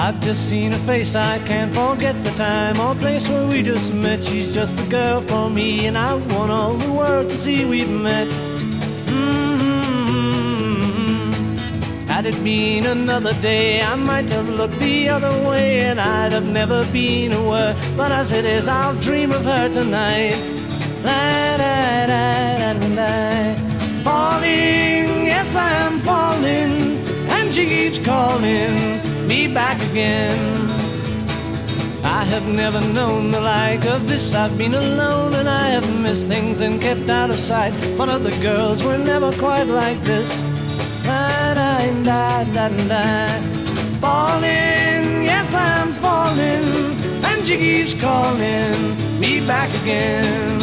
I've just seen her face, I can't forget the time or place where we just met. She's just the girl for me, and I want all the world to see we've met. Had it been another day, I might have looked the other way, and I'd have never been aware. But as it is, I'll dream of her tonight. Falling, yes, I am falling, and she keeps calling me back again. I have never known the like of this. I've been alone and I have missed things and kept out of sight, but other girls were never quite like this. Falling, yes, I'm falling, and she keeps calling me back again.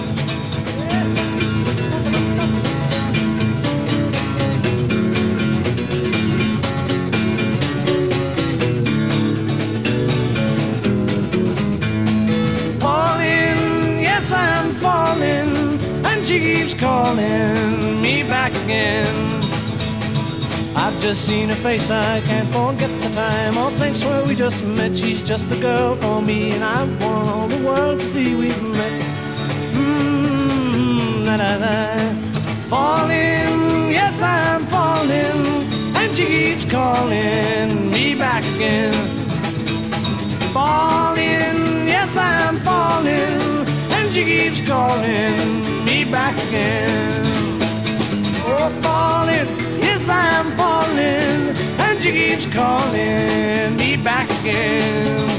And she keeps calling me back again. I've just seen her face, I can't forget the time or place where we just met. She's just the girl for me, and I want all the world to see we've met. Falling, yes, I'm falling, and she keeps calling me back again. Falling, yes, I'm falling, and she keeps calling me back again. Oh, falling, yes, I'm falling, and she keeps calling me back again.